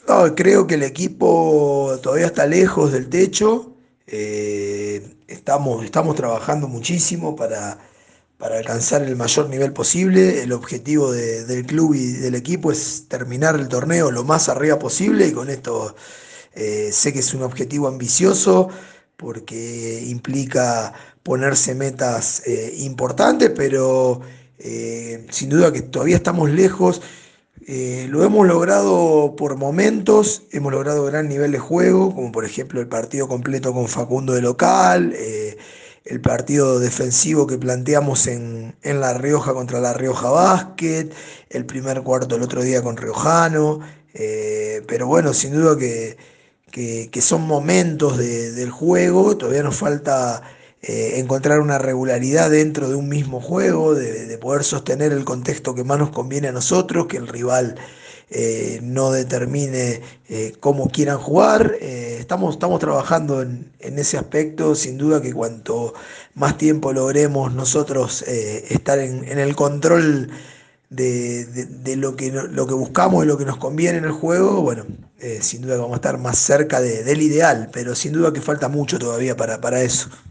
No, creo que el equipo todavía está lejos del techo. Estamos trabajando muchísimo para alcanzar el mayor nivel posible. El objetivo del club y del equipo es terminar el torneo lo más arriba posible y con esto sé que es un objetivo ambicioso porque implica ponerse metas importantes, pero sin duda que todavía estamos lejos. Lo hemos logrado por momentos, hemos logrado gran nivel de juego, como por ejemplo el partido completo con Facundo de local, el partido defensivo que planteamos en La Rioja contra La Rioja Basket, el primer cuarto el otro día con Riojano, pero bueno, sin duda que son momentos del juego, todavía nos falta encontrar una regularidad dentro de un mismo juego, de poder sostener el contexto que más nos conviene a nosotros, que el rival no determine cómo quieran jugar. Estamos trabajando en ese aspecto, sin duda que cuanto más tiempo logremos nosotros estar en el control de lo que buscamos y lo que nos conviene en el juego, bueno, sin duda que vamos a estar más cerca del ideal, pero sin duda que falta mucho todavía para eso.